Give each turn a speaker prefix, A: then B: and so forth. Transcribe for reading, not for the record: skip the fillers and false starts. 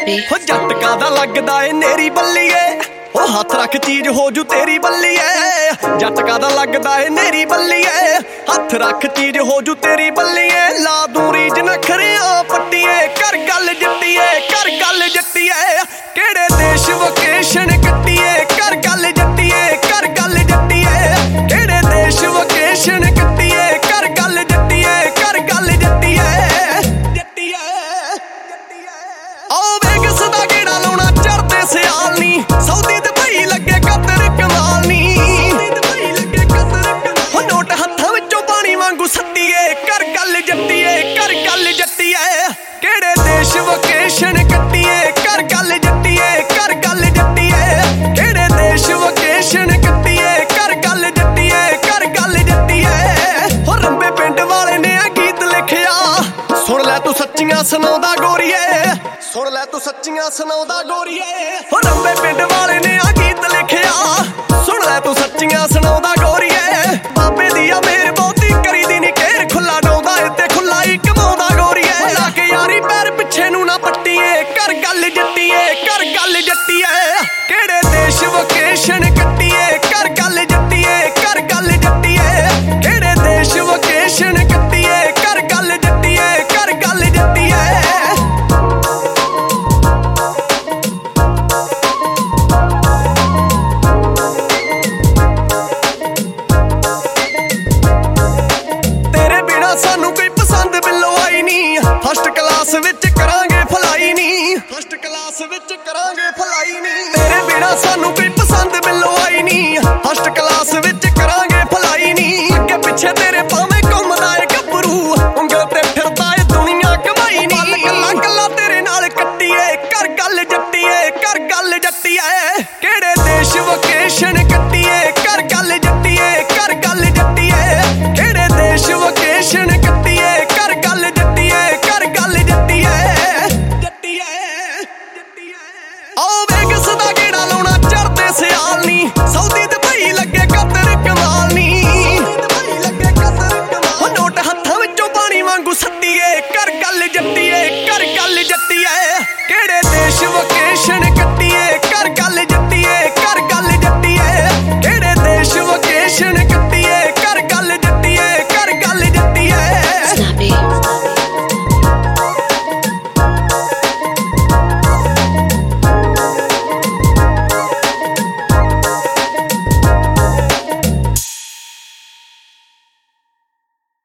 A: baby।
B: ਹੋ ਜੱਟਕਾ ਦਾ ਲੱਗਦਾ ਏ ਨੇਰੀ ਬੱਲੀਏ, ਉਹ ਹੱਥ ਰੱਖ ਚੀਜ਼ ਹੋ ਜੂ ਤੇਰੀ ਬੱਲੀਏ। ਜੱਟਕਾ ਦਾ ਲੱਗਦਾ ਏ ਨੇਰੀ ਬੱਲੀਏ, ਹੱਥ ਰੱਖ ਚੀਜ਼ ਹੋ ਜੂ ਤੇਰੀ ਬੱਲੀਏ। ਲਾ ਦੂੰ ਰੀਝ ਨਖਰਿਆਂ ਪੱਟੀਏ, ਕਰ ਗੱਲ ਜੱਟੀਏ, ਕਰ ਗੱਲ ਜੱਟੀਏ। ਕਿਹੜੇ ਦੇਸ਼ ਵਕੇਸ਼ਨ ਕੱਟੀਏ, ਕਰ ਗੱਲ ਜੱਟੀਏ, ਕਰ ਗੱਲ ਜੱਟੀਏ। ਕਿਹੜੇ ਦੇਸ਼ ਵਕੇਸ਼ਨ ਕੱਟੀਏ, ਕਰ ਗੱਲ ਜੱਟੀਏ, ਕਰ ਗੱਲ ਜੱਟੀਏ। ਆਓ ਵੇਗਸ ਦਾ ਗੇੜਾ ਲਾਉਣਾ ਚੜਦੇ ਸਿਆਲ ਨੀ, ਸਾਊਦੀ ਦੁਬਈ ਲੱਗੇ ਕਤਰ ਕਮਾਲ ਨੀ। ਹੋ ਨੋਟ ਹੱਥਾਂ ਵਿੱਚੋਂ ਪਾਣੀ ਵਾਂਗੂ ਸੱਟੀਏ, ਕਰ ਗੱਲ ਜੱਟੀਏ, ਕਰ ਗੱਲ ਜੱਟੀਏ। ਕਿਹੜੇ ਦੇਸ਼ ਵਕੇਸ਼ਨ ਕੱਟੀਏ, ਕਰ ਗੱਲ ਜੱਟੀਏ, ਕਰ ਗੱਲ ਜੱਟੀਏ। ਕਿਹੜੇ ਦੇਸ਼ ਵਕੇਸ਼ਨ ਕੱਟੀਏ, ਕਰ ਗੱਲ ਜੱਟੀਏ, ਕਰ ਗੱਲ ਜੱਟੀਏ। ਹੋ ਰੰਬੇ ਪਿੰਡ ਵਾਲੇ ਨੇ ਆ ਗੀਤ ਲਿਖਿਆ, ਸੁਣ ਲੈ ਤੂੰ ਸੱਚੀਆਂ ਸੁਣਾਉਂਦਾ ਗੋਰੀਏ, ਸੁਣ ਲੈ ਤੂੰ ਸੱਚੀਆਂ ਸੁਣਾਉਂਦਾ ਗੋਰੀਏ। ਹੋ ਰੰਬੇ ਪਿੰਡ ਵਾਲੇ ਨੇ ਆ ਗੀਤ ਲਿਖਿਆ, ਸੁਣ ਲੈ ਤੂੰ ਸੱਚੀਆਂ ਸੁਣਾਉਂਦਾ ਗੋਰੀਏ। ਬਾਬੇ ਦੀ ਆ ਮੇਰ ਬਹੁਤੀ ਕਰੀਦੀ ਨੀ ਘੇਰ, ਖੁੱਲਾ ਡਾਉਂਦਾ ਏ ਤੇ ਖੁੱਲਾ ਹੀ ਕਮਾਉਂਦਾ ਗੋਰੀਏ। ਲਾ ਕੇ ਯਾਰੀ ਪੈਰ ਪਿੱਛੇ ਨੂੰ ਨਾ ਪੱਟੀਏ, ਕਰ ਗੱਲ ਜੱਟੀਏ, ਕਰ ਗੱਲ ਜੱਟੀਏ। ਕਿਹੜੇ ਦੇਸ਼ ਵਕੇਸ਼ਨ ਕੱਟੀਏ, ਕਰ ਗੱਲ ਜੱਟੀਏ, ਕਰ ਗੱਲ ਜੱਟੀਏ। ਕਿਹੜੇ ਦੇਸ਼ ਵਕੇਸ਼ਨ ਕੱਟੀਏ, ਕਰ ਗੱਲ ਜੱਟੀਏ, ਕਰ ਗੱਲ ਜੱਟੀਏ। ਸਾਨੂੰ ਕੋਈ ਪਸੰਦ ਬਿੱਲੋ ਆਈ ਨੀ, ਫਸਟ ਕਲਾਸ ਵਿੱਚ ਕਰਾਂਗੇ ਫਲਾਈ ਨੀ, ਫਸਟ ਕਲਾਸ ਵਿੱਚ ਕਰਾਂਗੇ ਫਲਾਈ ਨੀ। ਤੇਰੇ ਬਿਨਾ ਸਾਨੂੰ ਕੋਈ ਪਸੰਦ ਬਿੱਲੋ ਆਈ ਨੀ, ਫਸਟ ਕਲਾਸ ਵਿੱਚ